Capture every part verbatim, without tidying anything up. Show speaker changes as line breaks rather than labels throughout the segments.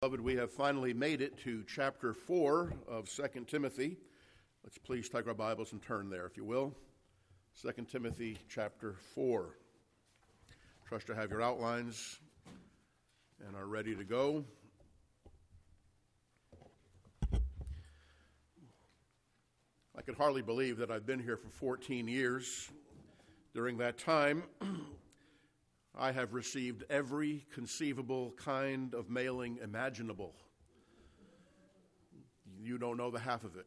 Beloved, we have finally made it to chapter four of Second Timothy. Let's please take our Bibles and turn there, if you will. Second Timothy chapter four. Trust to have your outlines and are ready to go. I could hardly believe that I've been here for fourteen years. During that time, I have received every conceivable kind of mailing imaginable. You don't know the half of it.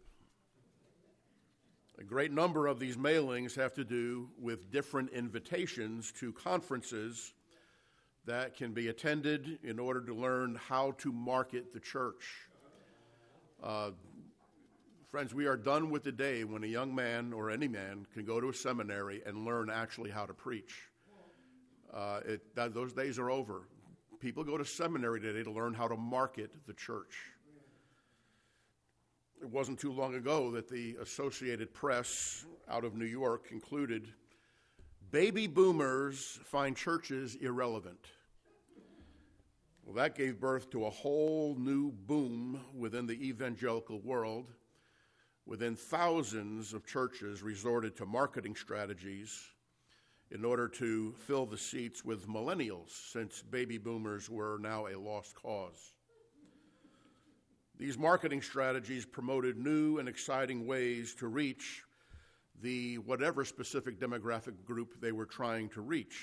A great number of these mailings have to do with different invitations to conferences that can be attended in order to learn how to market the church. Uh, friends, we are done with the day when a young man or any man can go to a seminary and learn actually how to preach. Uh, it, that, those days are over. People go to seminary today to learn how to market the church. It wasn't too long ago that the Associated Press out of New York concluded, baby boomers find churches irrelevant. Well, that gave birth to a whole new boom within the evangelical world. Within thousands of churches resorted to marketing strategies in order to fill the seats with millennials, since baby boomers were now a lost cause. These marketing strategies promoted new and exciting ways to reach the whatever specific demographic group they were trying to reach.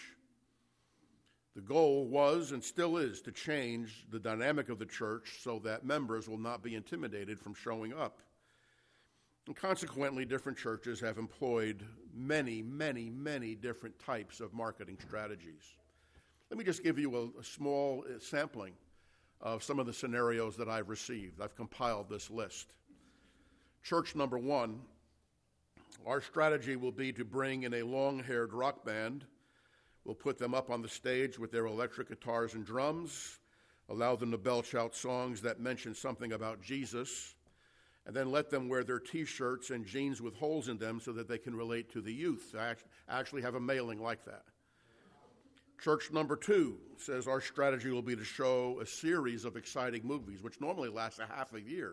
The goal was and still is to change the dynamic of the church so that members will not be intimidated from showing up. And consequently, different churches have employed many, many, many different types of marketing strategies. Let me just give you a, a small sampling of some of the scenarios that I've received. I've compiled this list. Church number one, our strategy will be to bring in a long-haired rock band. We'll put them up on the stage with their electric guitars and drums, allow them to belch out songs that mention something about Jesus, and then let them wear their T-shirts and jeans with holes in them so that they can relate to the youth. I actually have a mailing like that. Church number two says our strategy will be to show a series of exciting movies, which normally lasts a half a year.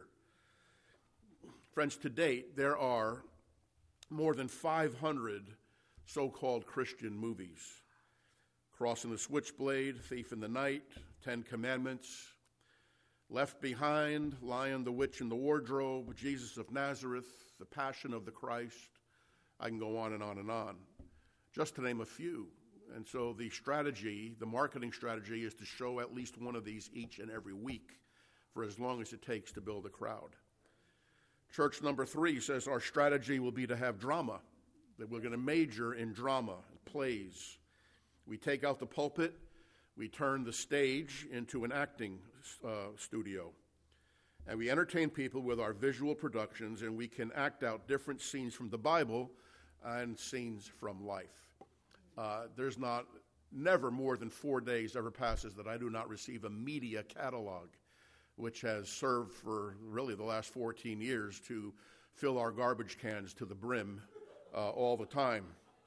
Friends, to date, there are more than five hundred so-called Christian movies. Crossing the Switchblade, Thief in the Night, Ten Commandments, Left Behind, Lion, the Witch, and the Wardrobe, Jesus of Nazareth, The Passion of the Christ. I can go on and on and on, just to name a few. And so the strategy, the marketing strategy, is to show at least one of these each and every week for as long as it takes to build a crowd. Church number three says our strategy will be to have drama, that we're going to major in drama, plays. We take out the pulpit. We turn the stage into an acting uh, studio, and we entertain people with our visual productions, and we can act out different scenes from the Bible and scenes from life. Uh, there's not, never more than four days ever passes that I do not receive a media catalog, which has served for really the last fourteen years to fill our garbage cans to the brim uh, all the time.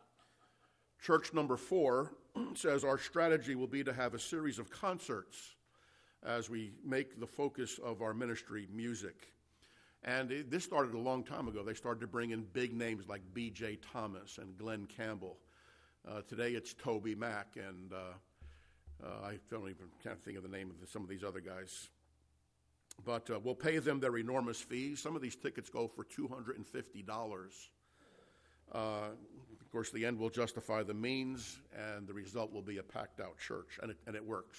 Church number four says our strategy will be to have a series of concerts as we make the focus of our ministry music. And it, this started a long time ago. They started to bring in big names like B J Thomas and Glenn Campbell. Uh, today it's Toby Mac, and uh, uh, I don't even can't think of the name of the, some of these other guys. But uh, we'll pay them their enormous fees. Some of these tickets go for two hundred fifty dollars. Uh, of course, the end will justify the means, and the result will be a packed-out church, and it, and it works.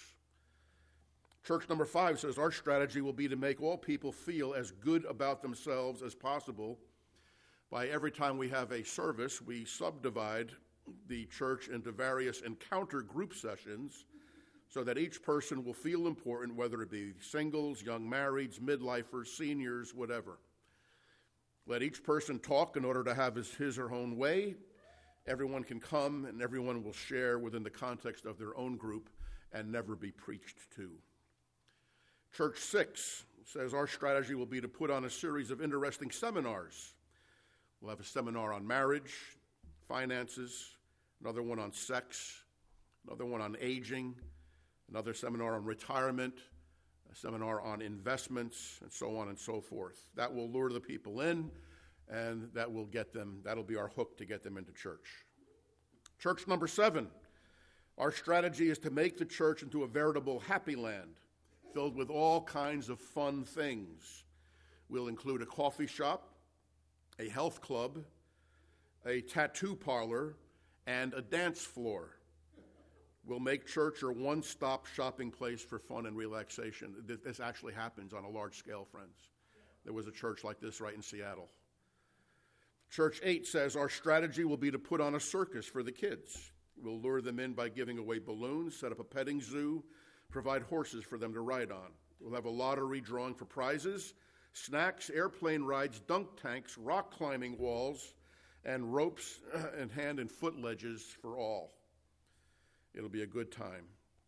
Church number five says our strategy will be to make all people feel as good about themselves as possible. By every time we have a service, we subdivide the church into various encounter group sessions so that each person will feel important, whether it be singles, young marrieds, midlifers, seniors, whatever. Let each person talk in order to have his, his or her own way. Everyone can come and everyone will share within the context of their own group and never be preached to. Church six says our strategy will be to put on a series of interesting seminars. We'll have a seminar on marriage, finances, another one on sex, another one on aging, another seminar on retirement, a seminar on investments, and so on and so forth. That will lure the people in, and that will get them, that'll be our hook to get them into church. Church number seven, our strategy is to make the church into a veritable happy land, filled with all kinds of fun things. We'll include a coffee shop, a health club, a tattoo parlor, and a dance floor. We'll make church a one-stop shopping place for fun and relaxation. This actually happens on a large scale, friends. There was a church like this right in Seattle. Church eight says our strategy will be to put on a circus for the kids. We'll lure them in by giving away balloons, set up a petting zoo, provide horses for them to ride on. We'll have a lottery drawing for prizes, snacks, airplane rides, dunk tanks, rock climbing walls, and ropes and hand and foot ledges for all. It'll be a good time.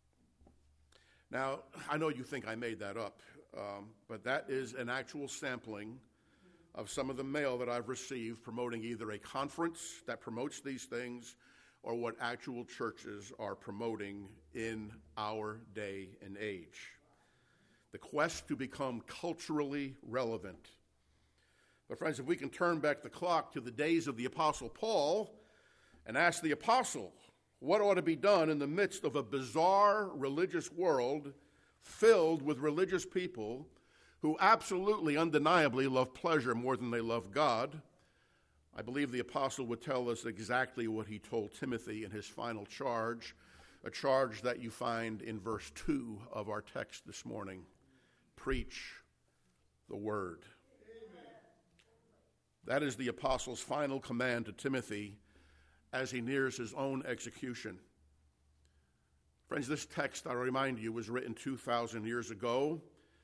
Now, I know you think I made that up, um, but that is an actual sampling of some of the mail that I've received promoting either a conference that promotes these things or what actual churches are promoting in our day and age. The quest to become culturally relevant. But friends, if we can turn back the clock to the days of the Apostle Paul and ask the apostle what ought to be done in the midst of a bizarre religious world filled with religious people who absolutely, undeniably love pleasure more than they love God, I believe the apostle would tell us exactly what he told Timothy in his final charge, a charge that you find in verse two of our text this morning. Preach the word. Amen. That is the apostle's final command to Timothy as he nears his own execution. Friends, this text, I remind you, was written two thousand years ago,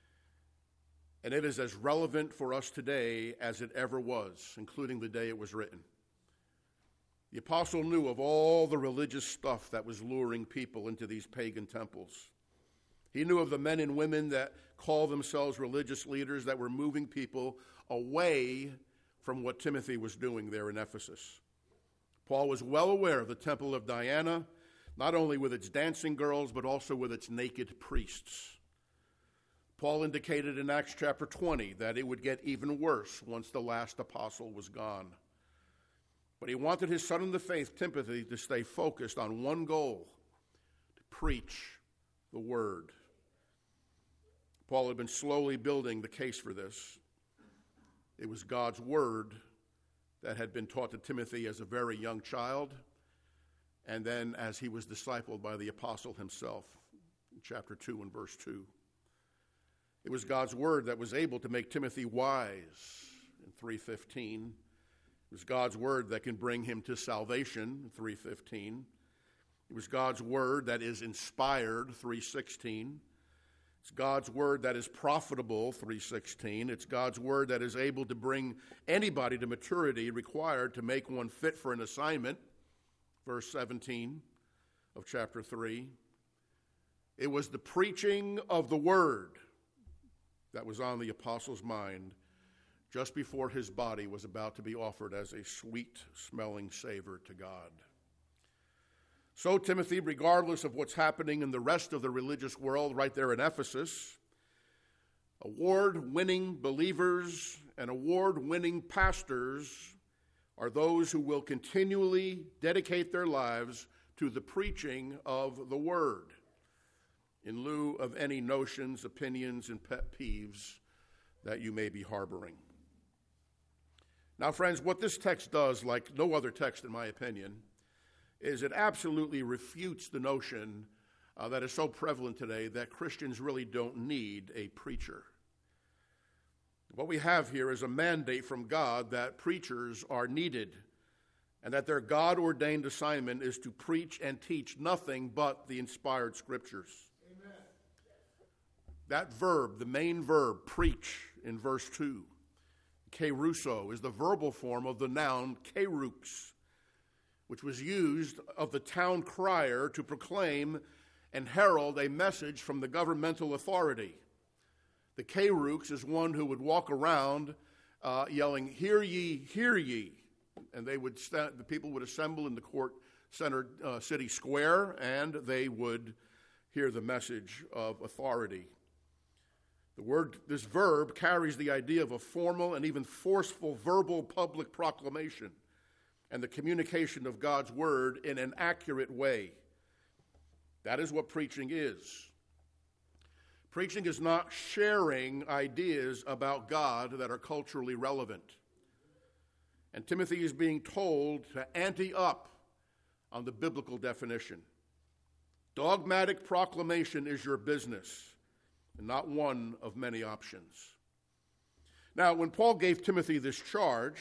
and it is as relevant for us today as it ever was, including the day it was written. The apostle knew of all the religious stuff that was luring people into these pagan temples. He knew of the men and women that call themselves religious leaders that were moving people away from what Timothy was doing there in Ephesus. Paul was well aware of the temple of Diana, not only with its dancing girls, but also with its naked priests. Paul indicated in Acts chapter twenty that it would get even worse once the last apostle was gone. But he wanted his son in the faith, Timothy, to stay focused on one goal, to preach the word. Paul had been slowly building the case for this. It was God's word that had been taught to Timothy as a very young child, and then as he was discipled by the apostle himself, in chapter two and verse two. It was God's word that was able to make Timothy wise in three fifteen. It was God's word that can bring him to salvation in three fifteen. It was God's word that is inspired, three sixteen. It's God's word that is profitable, three sixteen. It's God's word that is able to bring anybody to maturity required to make one fit for an assignment, verse seventeen of chapter three. It was the preaching of the word that was on the apostle's mind just before his body was about to be offered as a sweet-smelling savor to God. So, Timothy, regardless of what's happening in the rest of the religious world right there in Ephesus, award-winning believers and award-winning pastors are those who will continually dedicate their lives to the preaching of the word in lieu of any notions, opinions, and pet peeves that you may be harboring. Now, friends, what this text does, like no other text in my opinion, is it absolutely refutes the notion uh, that is so prevalent today that Christians really don't need a preacher. What we have here is a mandate from God that preachers are needed and that their God-ordained assignment is to preach and teach nothing but the inspired scriptures. Amen. That verb, the main verb, preach, in verse two, keruso, is the verbal form of the noun kerux, which was used of the town crier to proclaim and herald a message from the governmental authority. The kerux is one who would walk around uh, yelling, "Hear ye, hear ye," and they would st- the people would assemble in the court-centered uh, city square, and they would hear the message of authority. The word, this verb carries the idea of a formal and even forceful verbal public proclamation and the communication of God's word in an accurate way. That is what preaching is. Preaching is not sharing ideas about God that are culturally relevant. And Timothy is being told to ante up on the biblical definition. Dogmatic proclamation is your business, and not one of many options. Now, when Paul gave Timothy this charge,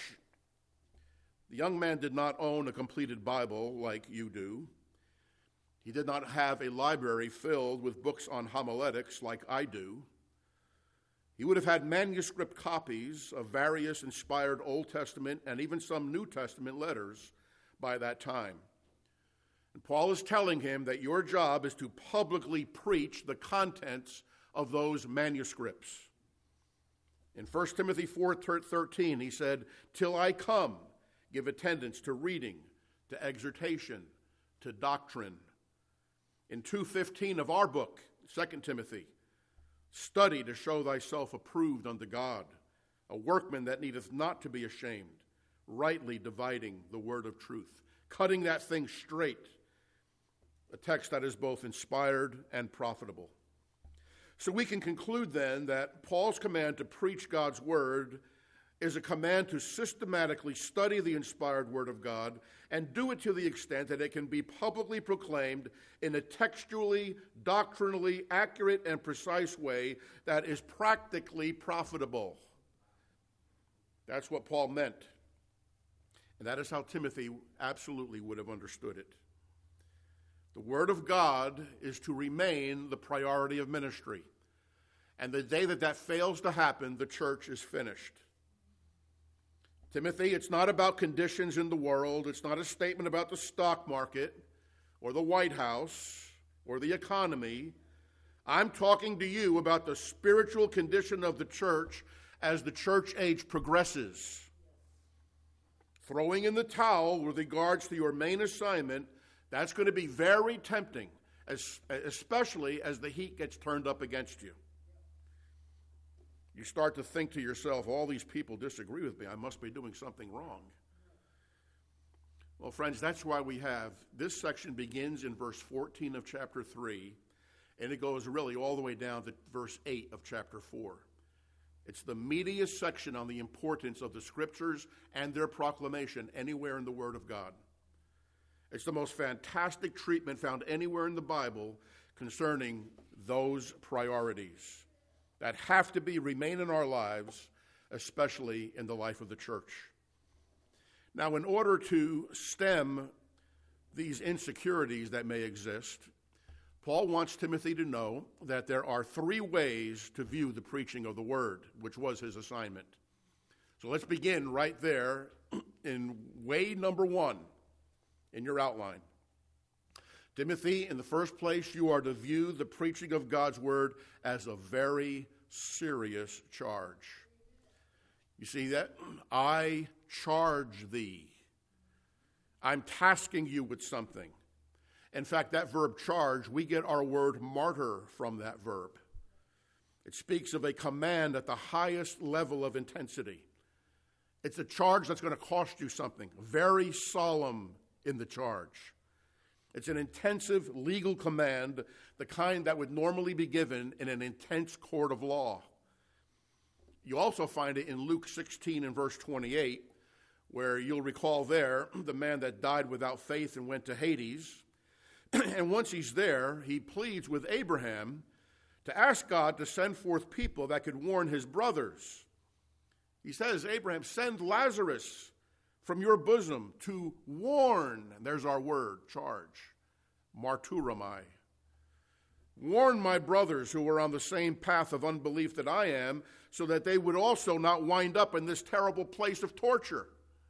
the young man did not own a completed Bible like you do. He did not have a library filled with books on homiletics like I do. He would have had manuscript copies of various inspired Old Testament and even some New Testament letters by that time. And Paul is telling him that your job is to publicly preach the contents of those manuscripts. In First Timothy four thirteen, he said, "Till I come, give attendance to reading, to exhortation, to doctrine." In two fifteen of our book, Second Timothy, "Study to show thyself approved unto God, a workman that needeth not to be ashamed, rightly dividing the word of truth," cutting that thing straight, a text that is both inspired and profitable. So we can conclude then that Paul's command to preach God's word is a command to systematically study the inspired word of God and do it to the extent that it can be publicly proclaimed in a textually, doctrinally accurate and precise way that is practically profitable. That's what Paul meant. And that is how Timothy absolutely would have understood it. The word of God is to remain the priority of ministry. And the day that that fails to happen, the church is finished. Timothy, it's not about conditions in the world. It's not a statement about the stock market or the White House or the economy. I'm talking to you about the spiritual condition of the church as the church age progresses. Throwing in the towel with regards to your main assignment, that's going to be very tempting, as, especially as the heat gets turned up against you. You start to think to yourself, all these people disagree with me. I must be doing something wrong. Well, friends, that's why we have, this section begins in verse fourteen of chapter three, and it goes really all the way down to verse eight of chapter four. It's the meatiest section on the importance of the Scriptures and their proclamation anywhere in the Word of God. It's the most fantastic treatment found anywhere in the Bible concerning those priorities that have to be remain in our lives, especially in the life of the church. Now, in order to stem these insecurities that may exist, Paul wants Timothy to know that there are three ways to view the preaching of the word, which was his assignment. So let's begin right there in way number one in your outline. Timothy, in the first place, you are to view the preaching of God's word as a very serious charge. You see that? I charge thee. I'm tasking you with something. In fact, that verb charge, we get our word martyr from that verb. It speaks of a command at the highest level of intensity. It's a charge that's going to cost you something, very solemn in the charge. It's an intensive legal command, the kind that would normally be given in an intense court of law. You also find it in Luke sixteen and verse twenty-eight, where you'll recall there the man that died without faith and went to Hades. And once he's there, he pleads with Abraham to ask God to send forth people that could warn his brothers. He says, Abraham, send Lazarus from your bosom to warn, and there's our word, charge, marturamai. Warn my brothers who are on the same path of unbelief that I am, so that they would also not wind up in this terrible place of torture.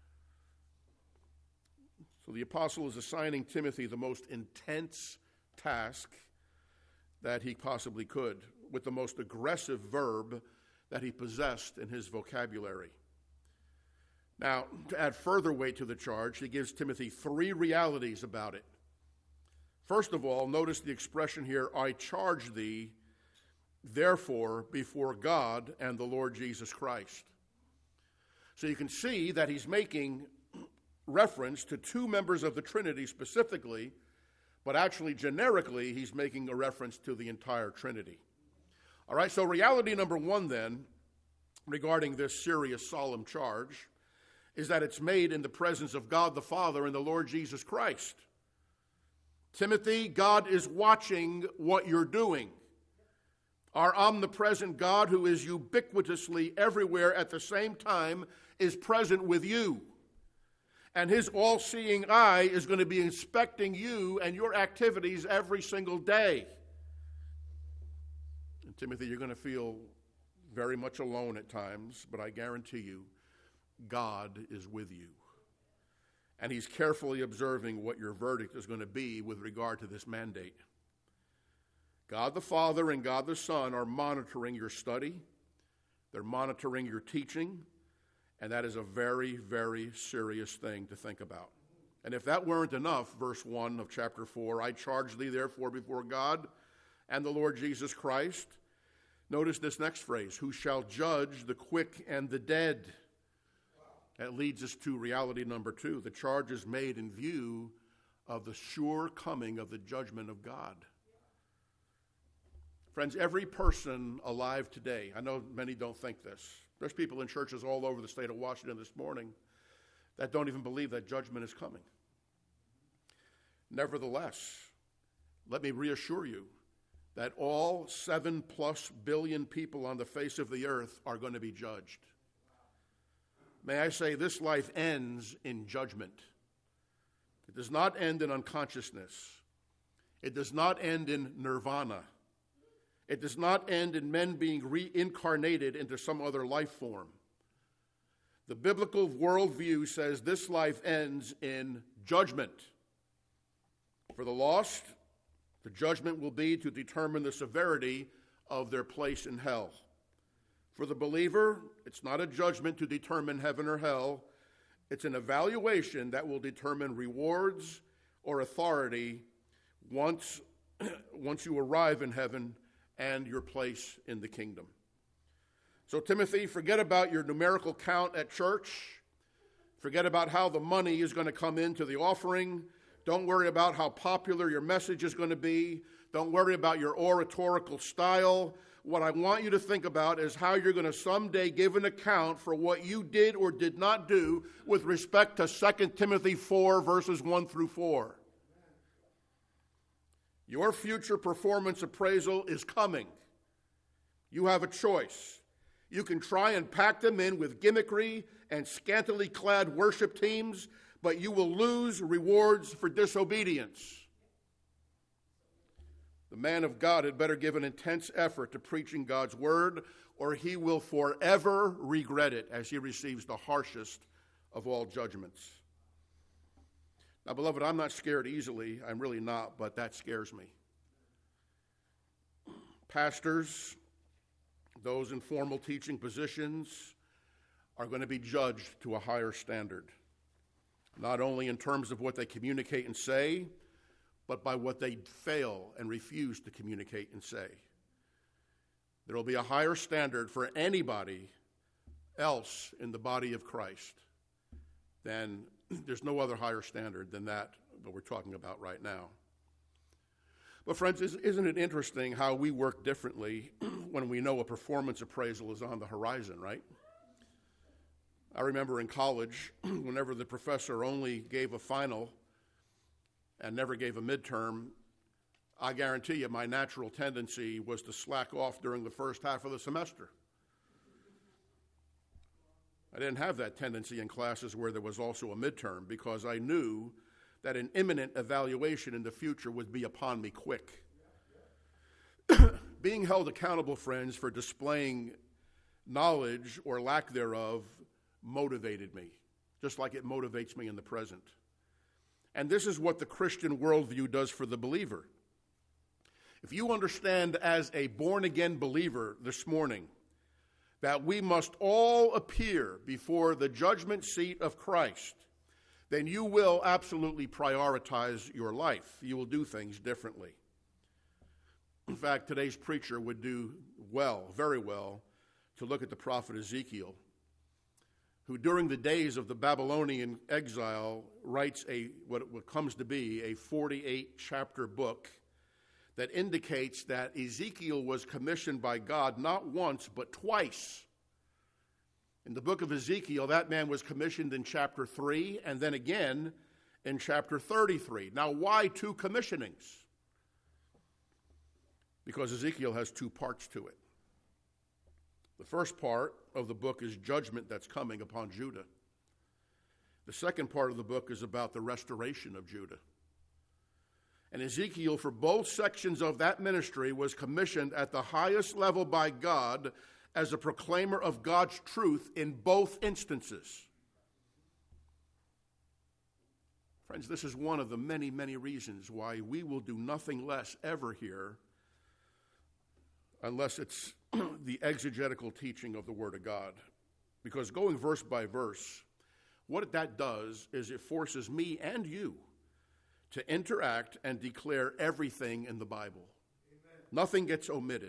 So the apostle is assigning Timothy the most intense task that he possibly could, with the most aggressive verb that he possessed in his vocabulary. Now, to add further weight to the charge, he gives Timothy three realities about it. First of all, notice the expression here, I charge thee. therefore, before God and the Lord Jesus Christ. So you can see that he's making reference to two members of the Trinity specifically, but actually generically he's making a reference to the entire Trinity. All right, so reality number one then, regarding this serious, solemn charge, is that it's made in the presence of God the Father and the Lord Jesus Christ. Timothy, God is watching what you're doing. Our omnipresent God, who is ubiquitously everywhere at the same time, is present with you. And his all-seeing eye is going to be inspecting you and your activities every single day. And Timothy, you're going to feel very much alone at times, but I guarantee you, God is with you. And he's carefully observing what your verdict is going to be with regard to this mandate. God the Father and God the Son are monitoring your study. They're monitoring your teaching. And that is a very, very serious thing to think about. And if that weren't enough, verse one of chapter four, I charge thee therefore before God and the Lord Jesus Christ. Notice this next phrase, who shall judge the quick and the dead. That leads us to reality number two. The charge is made in view of the sure coming of the judgment of God. Friends, every person alive today, I know many don't think this. There's people in churches all over the state of Washington this morning that don't even believe that judgment is coming. Nevertheless, let me reassure you that all seven plus billion people on the face of the earth are going to be judged. May I say, this life ends in judgment. It does not end in unconsciousness. It does not end in nirvana. It does not end in men being reincarnated into some other life form. The biblical worldview says this life ends in judgment. For the lost, the judgment will be to determine the severity of their place in hell. For the believer, it's not a judgment to determine heaven or hell. It's an evaluation that will determine rewards or authority once, once you arrive in heaven and your place in the kingdom. So, Timothy, forget about your numerical count at church. Forget about how the money is going to come into the offering. Don't worry about how popular your message is going to be. Don't worry about your oratorical style. What I want you to think about is how you're going to someday give an account for what you did or did not do with respect to Second Timothy four, verses one through four. Your future performance appraisal is coming. You have a choice. You can try and pack them in with gimmickry and scantily clad worship teams, but you will lose rewards for disobedience. The man of God had better give an intense effort to preaching God's word, or he will forever regret it as he receives the harshest of all judgments. Now, beloved, I'm not scared easily. I'm really not, but that scares me. Pastors, those in formal teaching positions, are going to be judged to a higher standard, not only in terms of what they communicate and say, but by what they fail and refuse to communicate and say. There will be a higher standard for anybody else in the body of Christ than there's no other higher standard than that that we're talking about right now. But friends, isn't it interesting how we work differently when we know a performance appraisal is on the horizon, right? I remember in college, whenever the professor only gave a final and never gave a midterm, I guarantee you my natural tendency was to slack off during the first half of the semester. I didn't have that tendency in classes where there was also a midterm because I knew that an imminent evaluation in the future would be upon me quick. Being held accountable, friends, for displaying knowledge or lack thereof motivated me, just like it motivates me in the present. And this is what the Christian worldview does for the believer. If you understand as a born-again believer this morning that we must all appear before the judgment seat of Christ, then you will absolutely prioritize your life. You will do things differently. In fact, today's preacher would do well, very well, to look at the prophet Ezekiel, who during the days of the Babylonian exile writes a what, what comes to be a forty-eight chapter book that indicates that Ezekiel was commissioned by God not once but twice. In the book of Ezekiel, that man was commissioned in chapter three and then again in chapter thirty-three. Now, why two commissionings? Because Ezekiel has two parts to it. The first part of the book is judgment that's coming upon Judah. The second part of the book is about the restoration of Judah. And Ezekiel, for both sections of that ministry, was commissioned at the highest level by God as a proclaimer of God's truth in both instances. Friends, this is one of the many, many reasons why we will do nothing less ever here unless it's the exegetical teaching of the Word of God. Because going verse by verse, what that does is it forces me and you to interact and declare everything in the Bible. Amen. Nothing gets omitted.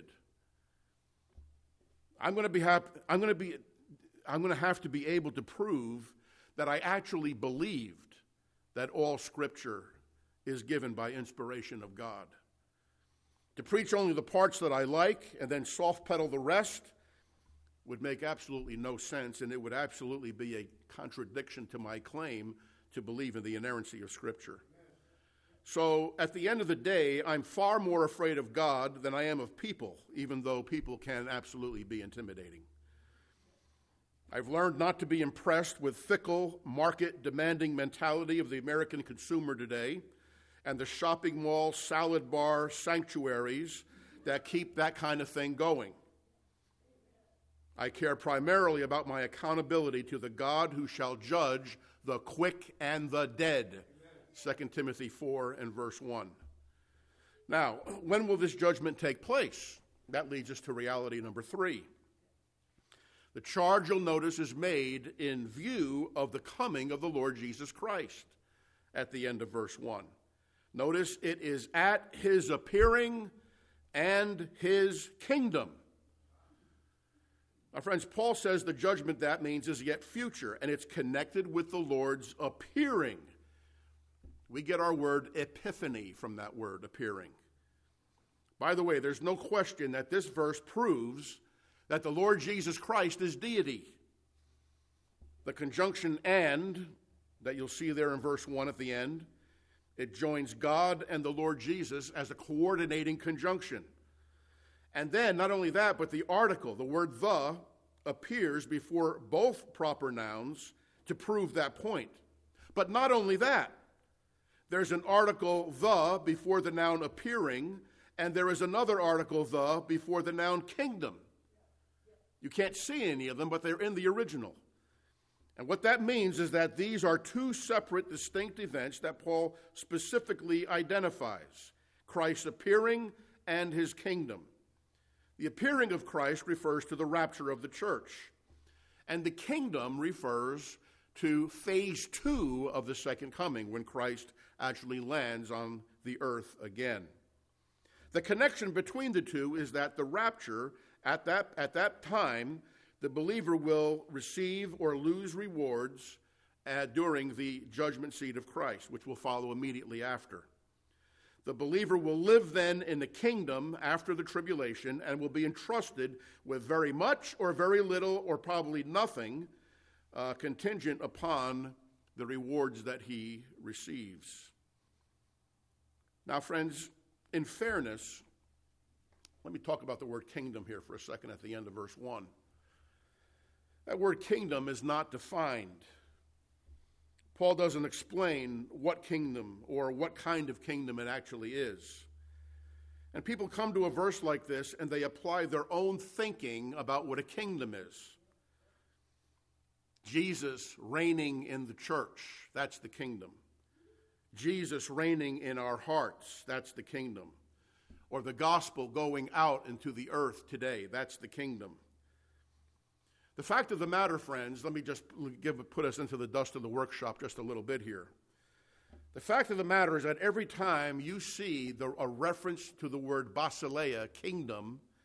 I'm going to be hap- I'm going to be I'm going to have to be able to prove that I actually believed that all Scripture is given by inspiration of God. To preach only the parts that I like and then soft pedal the rest would make absolutely no sense, and it would absolutely be a contradiction to my claim to believe in the inerrancy of Scripture. So at the end of the day, I'm far more afraid of God than I am of people, even though people can absolutely be intimidating. I've learned not to be impressed with fickle, market-demanding mentality of the American consumer today and the shopping mall, salad bar sanctuaries that keep that kind of thing going. I care primarily about my accountability to the God who shall judge the quick and the dead. Second Timothy four and verse one. Now, when will this judgment take place? That leads us to reality number three. The charge, you'll notice, is made in view of the coming of the Lord Jesus Christ at the end of verse one. Notice it is at his appearing and his kingdom. Now, friends, Paul says the judgment that means is yet future, and it's connected with the Lord's appearing. We get our word epiphany from that word, appearing. By the way, there's no question that this verse proves that the Lord Jesus Christ is deity. The conjunction and, that you'll see there in verse one at the end, it joins God and the Lord Jesus as a coordinating conjunction. And then, not only that, but the article, the word the, appears before both proper nouns to prove that point. But not only that, there's an article the before the noun appearing, and there is another article the before the noun kingdom. You can't see any of them, but they're in the original. And what that means is that these are two separate, distinct events that Paul specifically identifies: Christ's appearing and his kingdom. The appearing of Christ refers to the rapture of the church, and the kingdom refers to phase two of the second coming, when Christ actually lands on the earth again. The connection between the two is that the rapture, at that, at that time, the believer will receive or lose rewards uh, during the judgment seat of Christ, which will follow immediately after. The believer will live then in the kingdom after the tribulation and will be entrusted with very much or very little or probably nothing uh, contingent upon the rewards that he receives. Now, friends, in fairness, let me talk about the word kingdom here for a second at the end of verse one. That word kingdom is not defined. Paul doesn't explain what kingdom or what kind of kingdom it actually is. And people come to a verse like this and they apply their own thinking about what a kingdom is. Jesus reigning in the church, that's the kingdom. Jesus reigning in our hearts, that's the kingdom. Or the gospel going out into the earth today, that's the kingdom. The fact of the matter, friends, let me just give, put us into the dust of the workshop just a little bit here. The fact of the matter is that every time you see the, a reference to the word basileia, kingdom,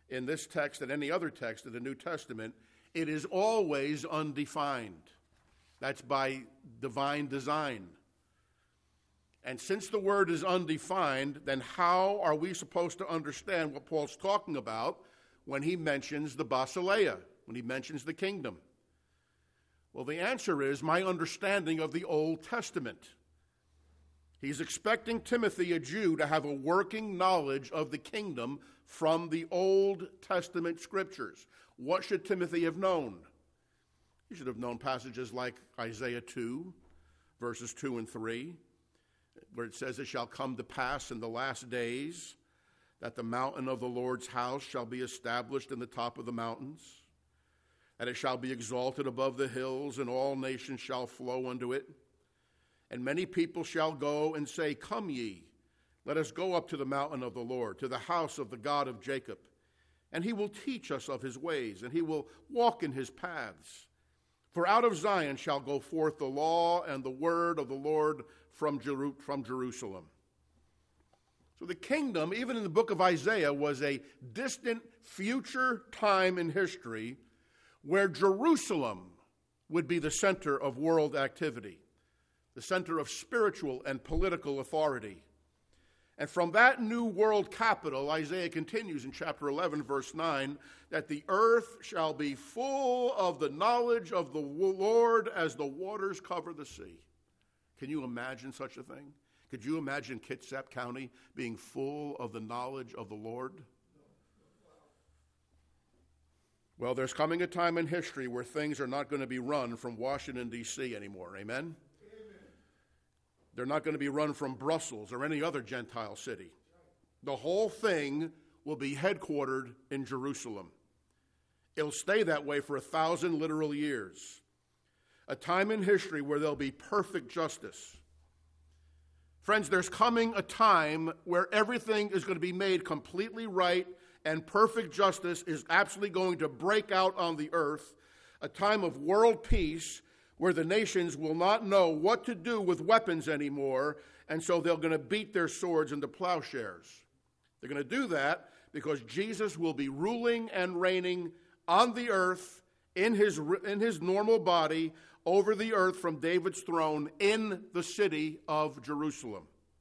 in this text and any other text of the New Testament, it is always undefined. That's by divine design. And since the word is undefined, then how are we supposed to understand what Paul's talking about when he mentions the basileia, when he mentions the kingdom? Well, the answer is my understanding of the Old Testament. He's expecting Timothy, a Jew, to have a working knowledge of the kingdom from the Old Testament scriptures. What should Timothy have known? He should have known passages like Isaiah two, verses two and three, where it says, "It shall come to pass in the last days that the mountain of the Lord's house shall be established in the top of the mountains, and it shall be exalted above the hills, and all nations shall flow unto it. And many people shall go and say, Come ye, let us go up to the mountain of the Lord, to the house of the God of Jacob. And he will teach us of his ways, and he will walk in his paths. For out of Zion shall go forth the law and the word of the Lord from, Jeru- from Jerusalem." So the kingdom, even in the book of Isaiah, was a distant future time in history where Jerusalem would be the center of world activity, the center of spiritual and political authority. And from that new world capital, Isaiah continues in chapter eleven, verse nine, that the earth shall be full of the knowledge of the Lord as the waters cover the sea. Can you imagine such a thing? Could you imagine Kitsap County being full of the knowledge of the Lord? Well, there's coming a time in history where things are not going to be run from Washington, D C anymore. Amen? They're not going to be run from Brussels or any other Gentile city. The whole thing will be headquartered in Jerusalem. It'll stay that way for a thousand literal years. A time in history where there'll be perfect justice. Friends, there's coming a time where everything is going to be made completely right and perfect justice is absolutely going to break out on the earth. A time of world peace where the nations will not know what to do with weapons anymore, and so they're going to beat their swords into plowshares. They're going to do that because Jesus will be ruling and reigning on the earth in his, in his normal body over the earth from David's throne in the city of Jerusalem.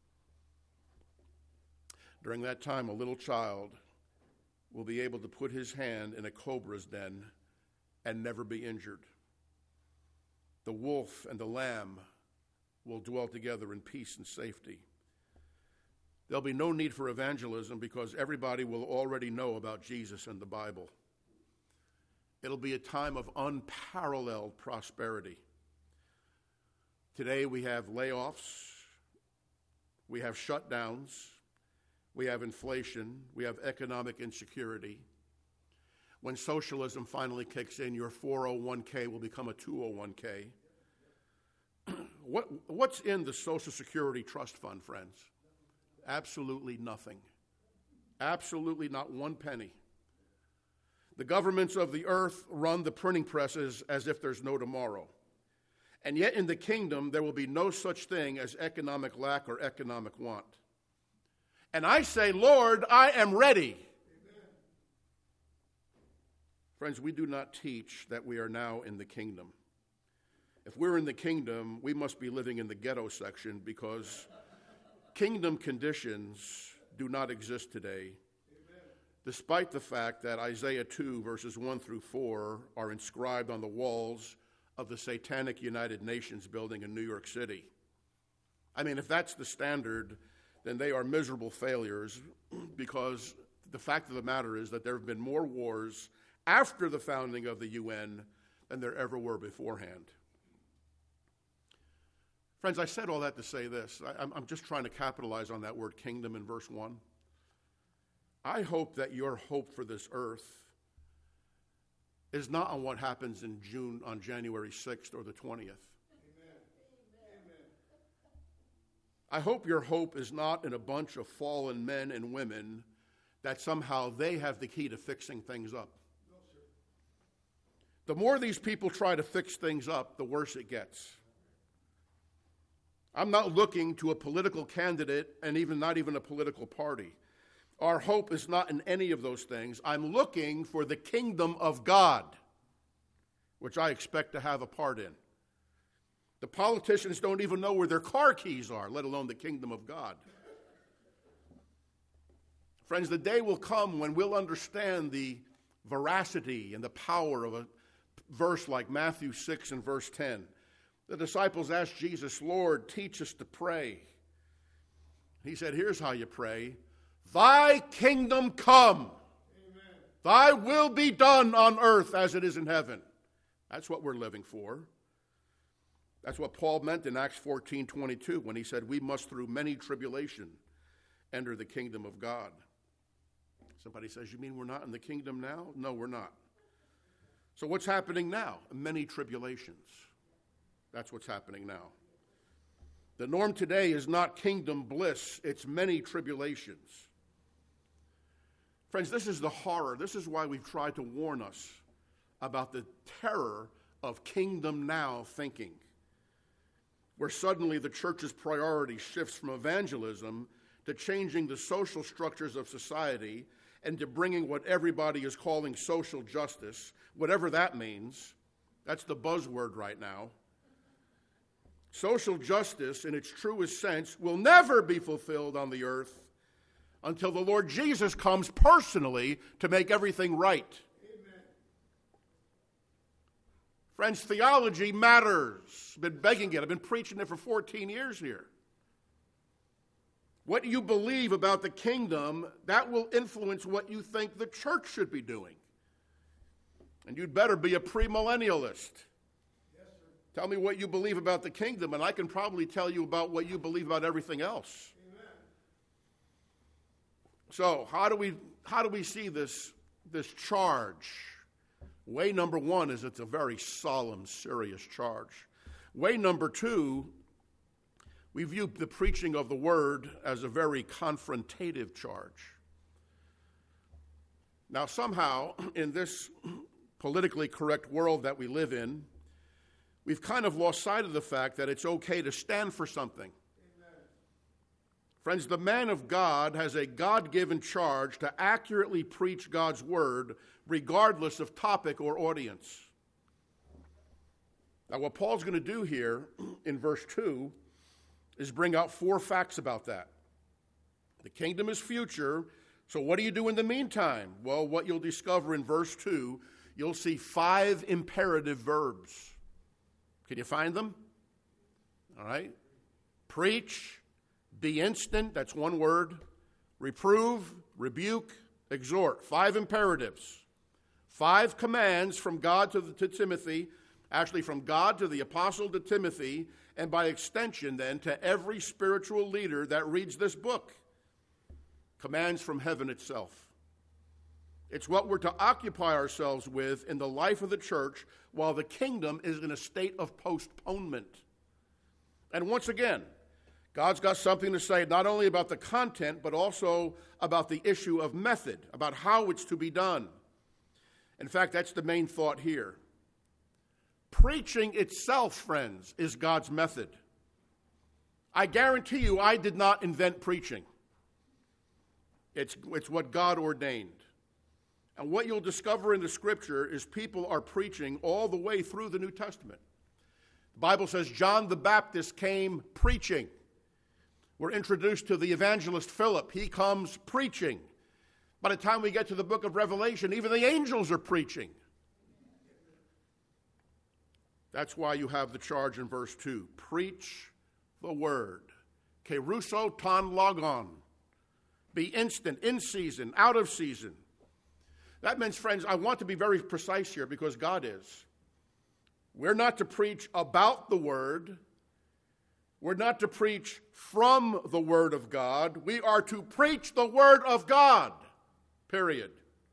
During that time, a little child will be able to put his hand in a cobra's den and never be injured. The wolf and the lamb will dwell together in peace and safety. There'll be no need for evangelism because everybody will already know about Jesus and the Bible. It'll be a time of unparalleled prosperity. Today we have layoffs, we have shutdowns, we have inflation, we have economic insecurity. When socialism finally kicks in, your four oh one k will become a two oh one k. What, what's in the Social Security Trust Fund, friends? Absolutely nothing. Absolutely not one penny. The governments of the earth run the printing presses as if there's no tomorrow. And yet in the kingdom, there will be no such thing as economic lack or economic want. And I say, Lord, I am ready. Friends, we do not teach that we are now in the kingdom. If we're in the kingdom, we must be living in the ghetto section because kingdom conditions do not exist today, Amen. Despite the fact that Isaiah two, verses one through four, are inscribed on the walls of the Satanic United Nations building in New York City. I mean, if that's the standard, then they are miserable failures because the fact of the matter is that there have been more wars after the founding of the U N than there ever were beforehand. Friends, I said all that to say this. I, I'm just trying to capitalize on that word kingdom in verse one. I hope that your hope for this earth is not on what happens in June, on January sixth or the twentieth. Amen. Amen. I hope your hope is not in a bunch of fallen men and women that somehow they have the key to fixing things up. No, sir. The more these people try to fix things up, the worse it gets. I'm not looking to a political candidate and even not even a political party. our hope is not in any of those things. I'm looking for the kingdom of God, which I expect to have a part in. The politicians don't even know where their car keys are, let alone the kingdom of God. Friends, the day will come when we'll understand the veracity and the power of a verse like Matthew six and verse ten. The disciples asked Jesus, Lord, teach us to pray. He said, here's how you pray. Thy kingdom come. Amen. Thy will be done on earth as it is in heaven. That's what we're living for. That's what Paul meant in Acts fourteen twenty-two when he said, we must through many tribulation enter the kingdom of God. Somebody says, you mean we're not in the kingdom now? No, we're not. So what's happening now? Many tribulations. That's what's happening now. The norm today is not kingdom bliss, it's many tribulations. Friends, this is the horror. This is why we've tried to warn us about the terror of kingdom now thinking, where suddenly the church's priority shifts from evangelism to changing the social structures of society and to bringing what everybody is calling social justice, whatever that means. That's the buzzword right now. Social justice, in its truest sense, will never be fulfilled on the earth until the Lord Jesus comes personally to make everything right. Amen. Friends, theology matters. I've been begging it. I've been preaching it for fourteen years here. What you believe about the kingdom, that will influence what you think the church should be doing. And you'd better be a premillennialist. Tell me what you believe about the kingdom, and I can probably tell you about what you believe about everything else. Amen. So, how do we how do we see this, this charge? Way number one is it's a very solemn, serious charge. Way number two, we view the preaching of the word as a very confrontative charge. Now, somehow, in this politically correct world that we live in, we've kind of lost sight of the fact that it's okay to stand for something. Amen. Friends, the man of God has a God-given charge to accurately preach God's word regardless of topic or audience. Now, what Paul's going to do here in verse two is bring out four facts about that. The kingdom is future, so what do you do in the meantime? Well, what you'll discover in verse two, you'll see five imperative verbs. Can you find them? All right. Preach, be instant, that's one word. Reprove, rebuke, exhort. Five imperatives. Five commands from God to, the, to Timothy, actually from God to the apostle to Timothy, and by extension then to every spiritual leader that reads this book. Commands from heaven itself. It's what we're to occupy ourselves with in the life of the church while the kingdom is in a state of postponement. And once again, God's got something to say not only about the content, but also about the issue of method, about how it's to be done. In fact, that's the main thought here. Preaching itself, friends, is God's method. I guarantee you I did not invent preaching. It's, it's what God ordained. And what you'll discover in the Scripture is people are preaching all the way through the New Testament. The Bible says John the Baptist came preaching. We're introduced to the evangelist Philip. He comes preaching. By the time we get to the book of Revelation, even the angels are preaching. That's why you have the charge in verse two. Preach the word. Keruso ton logon. Be instant, in season, out of season. That means, friends, I want to be very precise here because God is. We're not to preach about the word. We're not to preach from the word of God. We are to preach the word of God, period.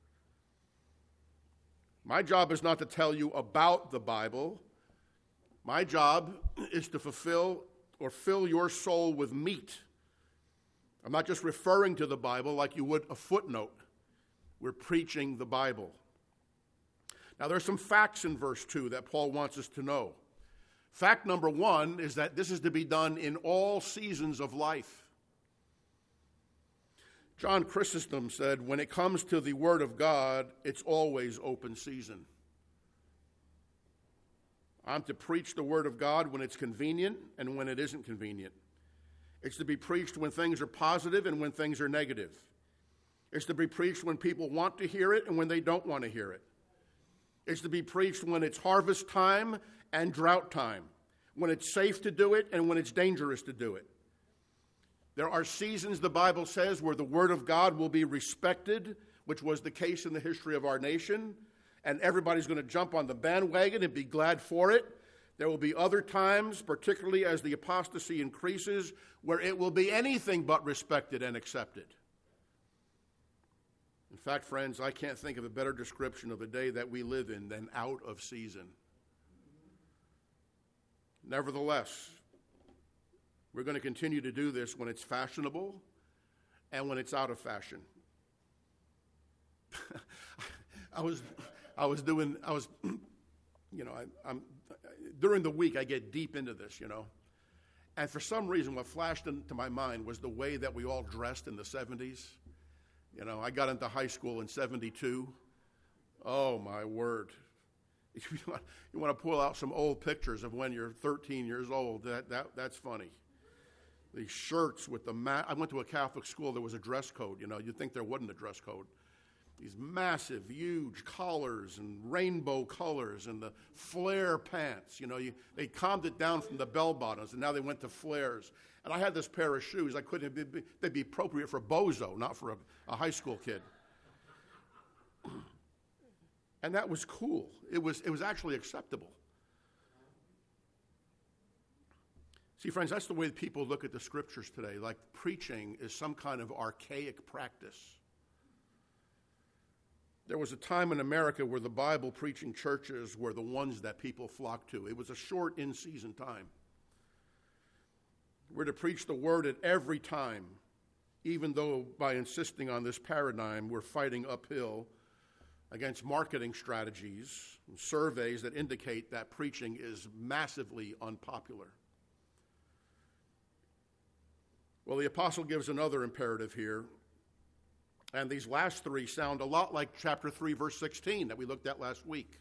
My job is not to tell you about the Bible. My job is to fulfill or fill your soul with meat. I'm not just referring to the Bible like you would a footnote. We're preaching the Bible. Now, there's some facts in verse two that Paul wants us to know. Fact number one is that this is to be done in all seasons of life. John Chrysostom said, when it comes to the Word of God, it's always open season. I'm to preach the Word of God when it's convenient and when it isn't convenient. It's to be preached when things are positive and when things are negative. It's to be preached when people want to hear it and when they don't want to hear it. It's to be preached when it's harvest time and drought time, when it's safe to do it and when it's dangerous to do it. There are seasons, the Bible says, where the Word of God will be respected, which was the case in the history of our nation, and everybody's going to jump on the bandwagon and be glad for it. There will be other times, particularly as the apostasy increases, where it will be anything but respected and accepted. In fact, friends, I can't think of a better description of the day that we live in than out of season. Nevertheless, we're going to continue to do this when it's fashionable and when it's out of fashion. I was, I was doing, I was, you know, I, I'm during the week I get deep into this, you know, and for some reason what flashed into my mind was the way that we all dressed in the seventies. You know, I got into high school in seventy-two. Oh my word! If you want, you want to pull out some old pictures of when you're thirteen years old, that that that's funny. These shirts with the ma- I went to a Catholic school. There was a dress code. You know, you'd think there wasn't a dress code. These massive, huge collars and rainbow colors and the flare pants. You know, you, they calmed it down from the bell bottoms, and now they went to flares. And I had this pair of shoes. I couldn't. Be, they'd be appropriate for bozo, not for a, a high school kid. And that was cool. It was. It was actually acceptable. See, friends, that's the way people look at the Scriptures today. Like preaching is some kind of archaic practice. There was a time in America where the Bible preaching churches were the ones that people flocked to. It was a short in-season time. We're to preach the Word at every time, even though by insisting on this paradigm, we're fighting uphill against marketing strategies and surveys that indicate that preaching is massively unpopular. Well, the apostle gives another imperative here, and these last three sound a lot like chapter three, verse sixteen that we looked at last week.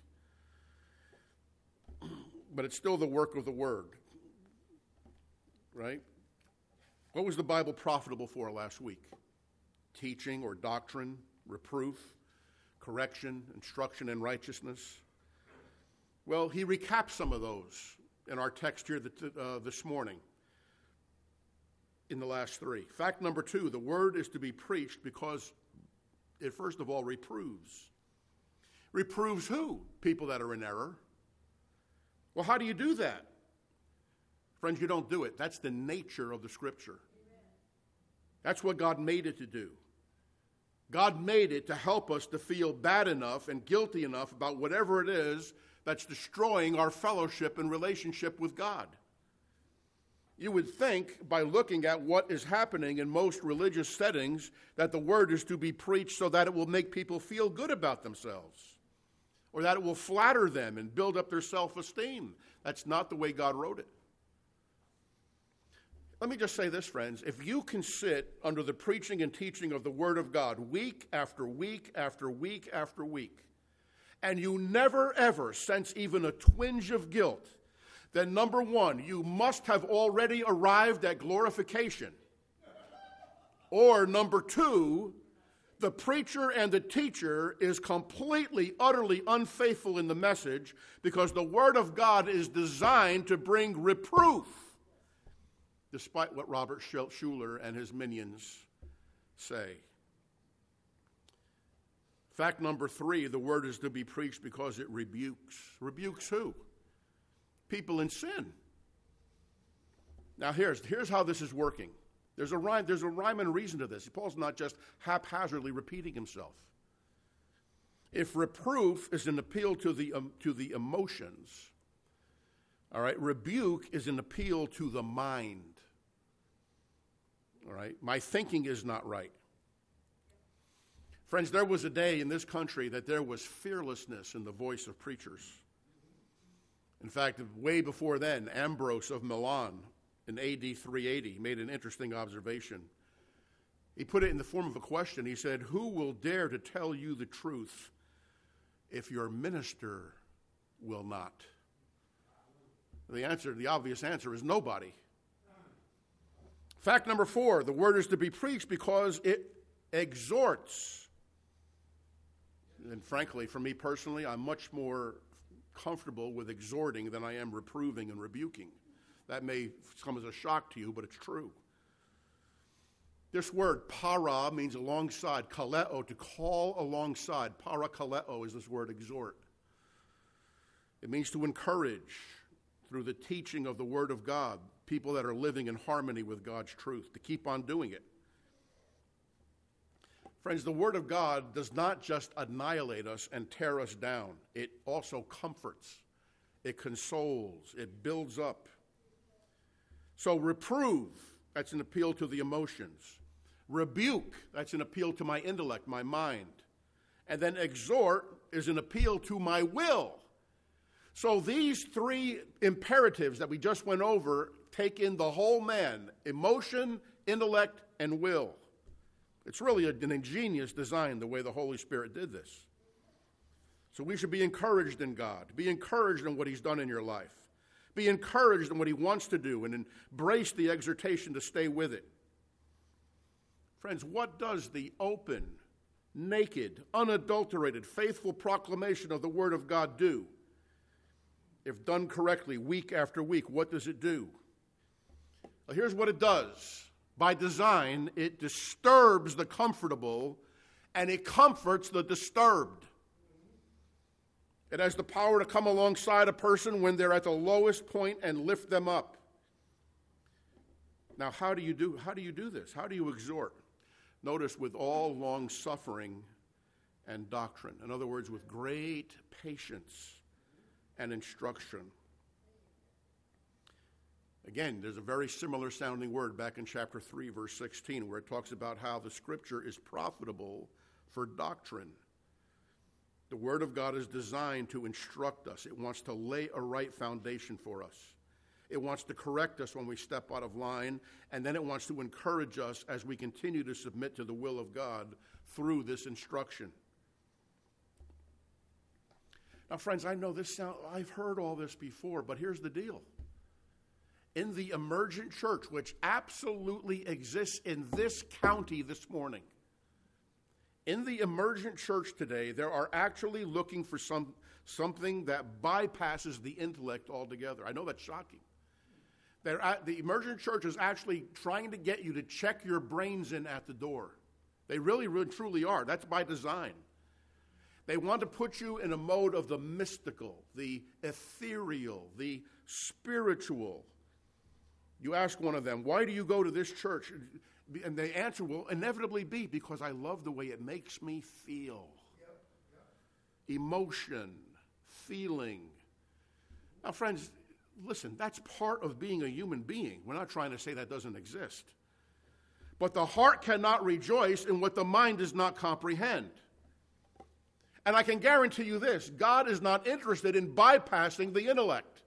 But it's still the work of the Word, right? What was the Bible profitable for last week? Teaching or doctrine, reproof, correction, instruction in righteousness. Well, he recaps some of those in our text here uh, this morning in the last three. Fact number two, the Word is to be preached because it first of all reproves. Reproves who? People that are in error. Well, how do you do that? Friends, you don't do it. That's the nature of the Scripture. That's what God made it to do. God made it to help us to feel bad enough and guilty enough about whatever it is that's destroying our fellowship and relationship with God. You would think, by looking at what is happening in most religious settings, that the Word is to be preached so that it will make people feel good about themselves, or that it will flatter them and build up their self-esteem. That's not the way God wrote it. Let me just say this, friends. If you can sit under the preaching and teaching of the Word of God week after week after week after week, and you never, ever sense even a twinge of guilt, then number one, you must have already arrived at glorification. Or number two, the preacher and the teacher is completely, utterly unfaithful in the message, because the Word of God is designed to bring reproof, despite what Robert Schuller and his minions say. Fact number three, the Word is to be preached because it rebukes. Rebukes who? People in sin. Now here's, here's how this is working. There's a rhyme, there's a rhyme and reason to this. Paul's not just haphazardly repeating himself. If reproof is an appeal to the, um, to the emotions, all right, rebuke is an appeal to the mind. All right, my thinking is not right. Friends, there was a day in this country that there was fearlessness in the voice of preachers. In fact, way before then, Ambrose of Milan in A D three eighty made an interesting observation. He put it in the form of a question. He said, who will dare to tell you the truth if your minister will not? The answer, the obvious answer is nobody. Fact number four, the word is to be preached because it exhorts. And frankly, for me personally, I'm much more comfortable with exhorting than I am reproving and rebuking. That may come as a shock to you, but it's true. This word, para, means alongside. Kaleo, to call alongside. Para kaleo is this word, exhort. It means to encourage through the teaching of the Word of God, people that are living in harmony with God's truth, to keep on doing it. Friends, the Word of God does not just annihilate us and tear us down. It also comforts. It consoles. It builds up. So reprove, that's an appeal to the emotions. Rebuke, that's an appeal to my intellect, my mind. And then exhort is an appeal to my will. So these three imperatives that we just went over take in the whole man: emotion, intellect, and will. It's really an ingenious design, the way the Holy Spirit did this. So we should be encouraged in God. Be encouraged in what He's done in your life. Be encouraged in what He wants to do and embrace the exhortation to stay with it. Friends, what does the open, naked, unadulterated, faithful proclamation of the Word of God do? If done correctly, week after week, what does it do? Well, here's what it does. By design, it disturbs the comfortable, and it comforts the disturbed. It has the power to come alongside a person when they're at the lowest point and lift them up. Now, how do you do, how do you do this? How do you exhort? Notice, with all long suffering and doctrine. In other words, with great patience and instruction. Again, there's a very similar sounding word back in chapter three, verse sixteen, where it talks about how the Scripture is profitable for doctrine. The Word of God is designed to instruct us. It wants to lay a right foundation for us. It wants to correct us when we step out of line, and then it wants to encourage us as we continue to submit to the will of God through this instruction. Now, friends, I know this sound, I've heard all this before, but here's the deal. In the emergent church, which absolutely exists in this county this morning, in the emergent church today, there are actually looking for some something that bypasses the intellect altogether. I know that's shocking. They're at, the emergent church is actually trying to get you to check your brains in at the door. They really, really, truly are. That's by design. They want to put you in a mode of the mystical, the ethereal, the spiritual. You ask one of them, why do you go to this church? And the answer will inevitably be, because I love the way it makes me feel. Yep, yep. Emotion, feeling. Now, friends, listen, that's part of being a human being. We're not trying to say that doesn't exist. But the heart cannot rejoice in what the mind does not comprehend. And I can guarantee you this, God is not interested in bypassing the intellect.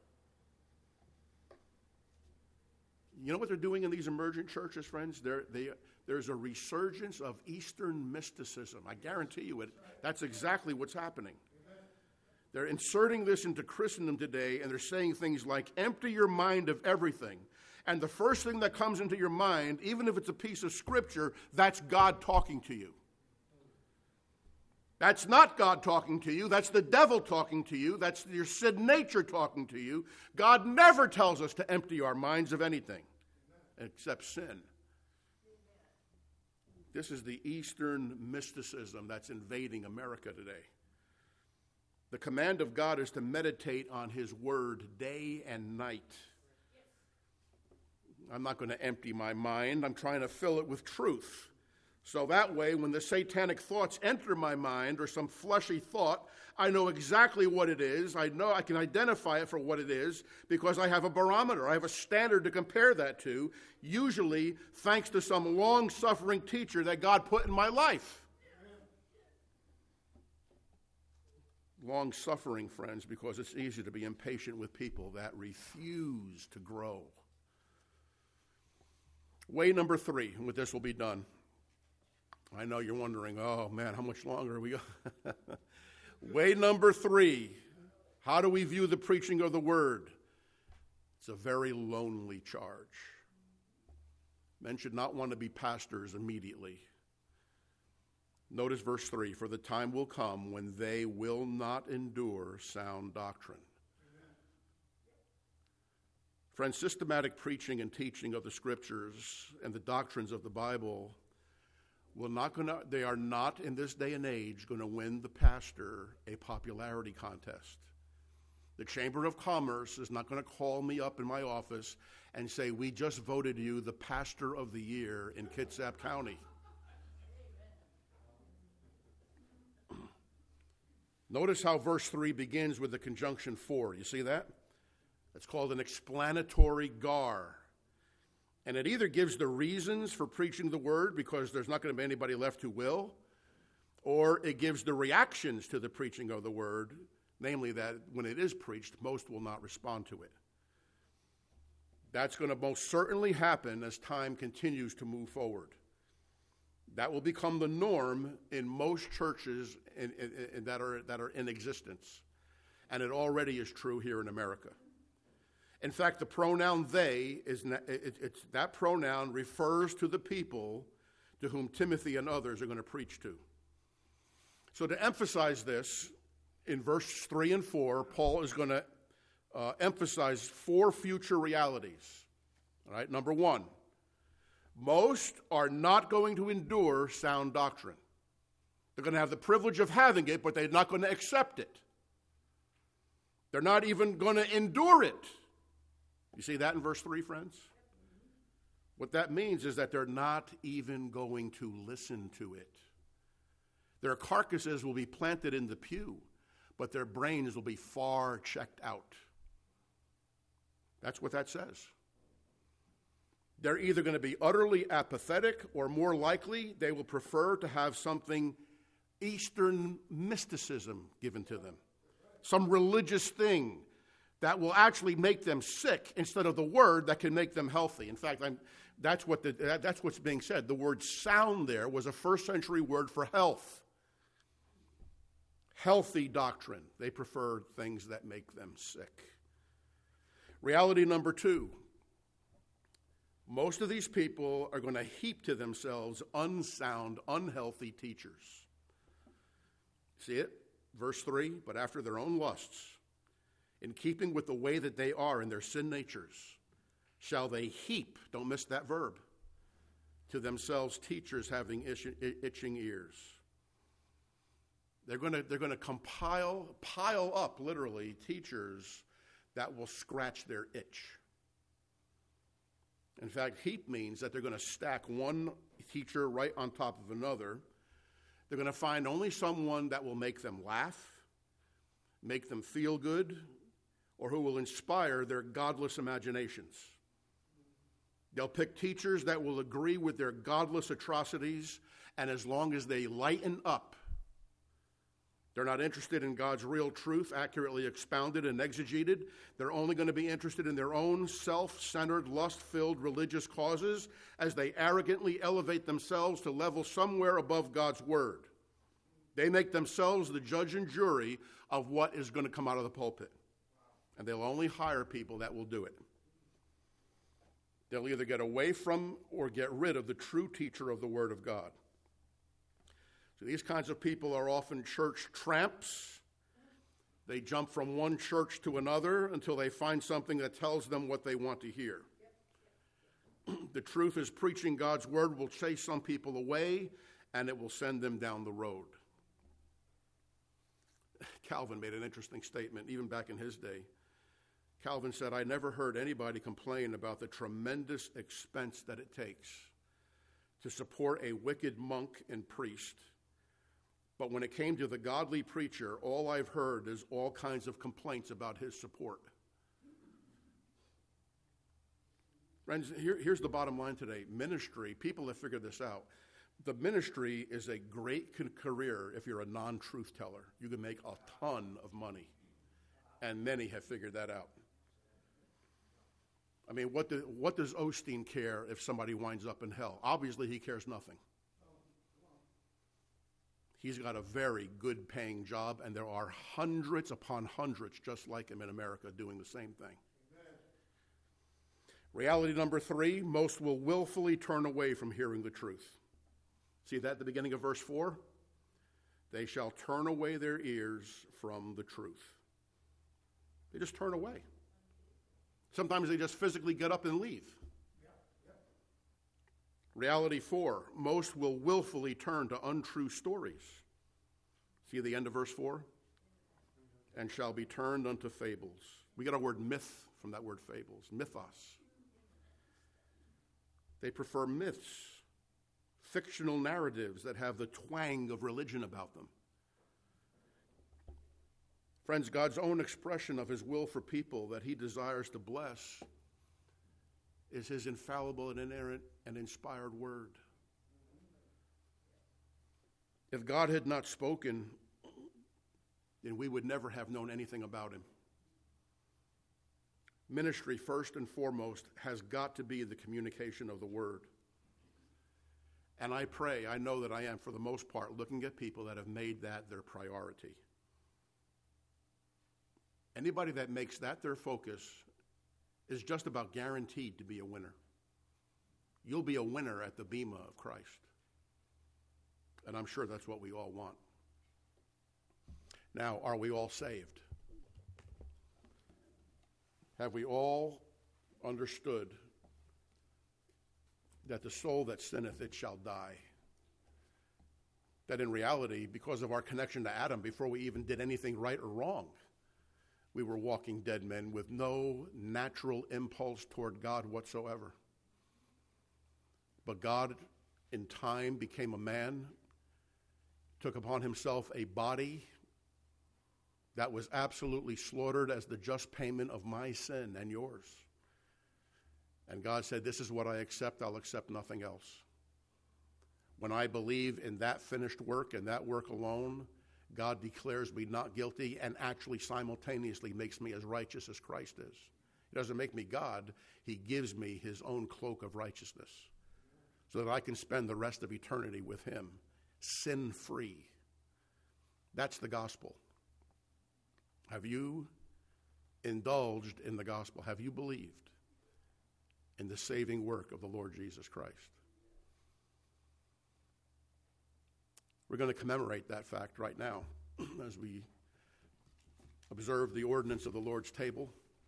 You know what they're doing in these emergent churches, friends? They're, they, there's a resurgence of Eastern mysticism. I guarantee you it. That's exactly what's happening. They're inserting this into Christendom today, and they're saying things like, empty your mind of everything. And the first thing that comes into your mind, even if it's a piece of Scripture, that's God talking to you. That's not God talking to you. That's the devil talking to you. That's your sin nature talking to you. God never tells us to empty our minds of anything except sin. This is the Eastern mysticism that's invading America today. The command of God is to meditate on His Word day and night. I'm not going to empty my mind. I'm trying to fill it with truth. So that way, when the satanic thoughts enter my mind, or some fleshy thought, I know exactly what it is. I know I can identify it for what it is because I have a barometer. I have a standard to compare that to, usually thanks to some long-suffering teacher that God put in my life. Long-suffering, friends, because it's easy to be impatient with people that refuse to grow. Way number three, and with this we'll be done. I know you're wondering, oh man, how much longer are we going? Way number three, how do we view the preaching of the word? It's a very lonely charge. Men should not want to be pastors immediately. Notice verse three, for the time will come when they will not endure sound doctrine. Friends, systematic preaching and teaching of the scriptures and the doctrines of the Bible will not gonna, they are not in this day and age going to win the pastor a popularity contest. The Chamber of Commerce is not going to call me up in my office and say, we just voted you the pastor of the year in Kitsap County. Notice how verse three begins with the conjunction for. You see that? It's called an explanatory gar. And it either gives the reasons for preaching the word because there's not going to be anybody left who will, or it gives the reactions to the preaching of the word, namely that when it is preached, most will not respond to it. That's going to most certainly happen as time continues to move forward. That will become the norm in most churches in, in, in, that are, that are in existence. And it already is true here in America. In fact, the pronoun they, is it, it's, that pronoun refers to the people to whom Timothy and others are going to preach to. So to emphasize this, in verse three and four, Paul is going to uh, emphasize four future realities. All right, number one, most are not going to endure sound doctrine. They're going to have the privilege of having it, but they're not going to accept it. They're not even going to endure it. You see that in verse three, friends? What that means is that they're not even going to listen to it. Their carcasses will be planted in the pew, but their brains will be far checked out. That's what that says. They're either going to be utterly apathetic, or more likely, they will prefer to have something Eastern mysticism given to them, some religious thing that will actually make them sick instead of the word that can make them healthy. In fact, I'm, that's, what the, that, that's what's being said. The word sound there was a first century word for health. Healthy doctrine. They prefer things that make them sick. Reality number two. Most of these people are going to heap to themselves unsound, unhealthy teachers. See it? Verse three, but after their own lusts, in keeping with the way that they are in their sin natures, shall they heap, don't miss that verb, to themselves teachers having itching ears. They're going to, they're going to compile, pile up, literally, teachers that will scratch their itch. In fact, heap means that they're going to stack one teacher right on top of another. They're going to find only someone that will make them laugh, make them feel good, or who will inspire their godless imaginations. They'll pick teachers that will agree with their godless atrocities, and as long as they lighten up, they're not interested in God's real truth, accurately expounded and exegeted. They're only going to be interested in their own self-centered, lust-filled religious causes as they arrogantly elevate themselves to level somewhere above God's word. They make themselves the judge and jury of what is going to come out of the pulpit. And they'll only hire people that will do it. They'll either get away from or get rid of the true teacher of the Word of God. So these kinds of people are often church tramps. They jump from one church to another until they find something that tells them what they want to hear. The truth is, preaching God's Word will chase some people away, and it will send them down the road. Calvin made an interesting statement, even back in his day. Calvin said, I never heard anybody complain about the tremendous expense that it takes to support a wicked monk and priest. But when it came to the godly preacher, all I've heard is all kinds of complaints about his support. Friends, here, here's the bottom line today. Ministry, people have figured this out. The ministry is a great career if you're a non-truth teller. You can make a ton of money. And many have figured that out. I mean, what, do, what does Osteen care if somebody winds up in hell? Obviously, he cares nothing. He's got a very good paying job, and there are hundreds upon hundreds just like him in America doing the same thing. Amen. Reality number three, most will willfully turn away from hearing the truth. See that at the beginning of verse four? They shall turn away their ears from the truth. They just turn away. Sometimes they just physically get up and leave. Reality four, most will willfully turn to untrue stories. See the end of verse four? And shall be turned unto fables. We get our word myth from that word fables, mythos. They prefer myths, fictional narratives that have the twang of religion about them. Friends, God's own expression of his will for people that he desires to bless is his infallible and inerrant and inspired word. If God had not spoken, then we would never have known anything about him. Ministry, first and foremost, has got to be the communication of the word. And I pray, I know that I am, for the most part, looking at people that have made that their priority. Anybody that makes that their focus is just about guaranteed to be a winner. You'll be a winner at the bema of Christ. And I'm sure that's what we all want. Now, are we all saved? Have we all understood that the soul that sinneth, it shall die? That in reality, because of our connection to Adam, before we even did anything right or wrong, we were walking dead men with no natural impulse toward God whatsoever. But God, in time, became a man, took upon himself a body that was absolutely slaughtered as the just payment of my sin and yours. And God said, this is what I accept, I'll accept nothing else. When I believe in that finished work and that work alone, God declares me not guilty and actually simultaneously makes me as righteous as Christ is. He doesn't make me God. He gives me his own cloak of righteousness so that I can spend the rest of eternity with him, sin-free. That's the gospel. Have you indulged in the gospel? Have you believed in the saving work of the Lord Jesus Christ? We're going to commemorate that fact right now as we observe the ordinance of the Lord's table.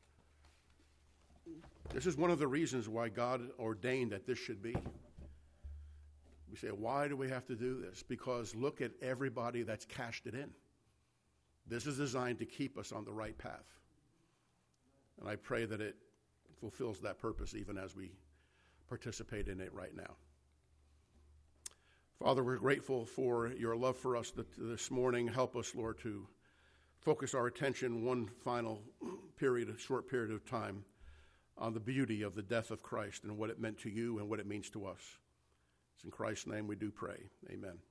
This is one of the reasons why God ordained that this should be. We say, why do we have to do this? Because look at everybody that's cashed it in. This is designed to keep us on the right path. And I pray that it fulfills that purpose even as we participate in it right now. Father, we're grateful for your love for us this morning. Help us, Lord, to focus our attention one final period, a short period of time, on the beauty of the death of Christ and what it meant to you and what it means to us. It's in Christ's name we do pray. Amen.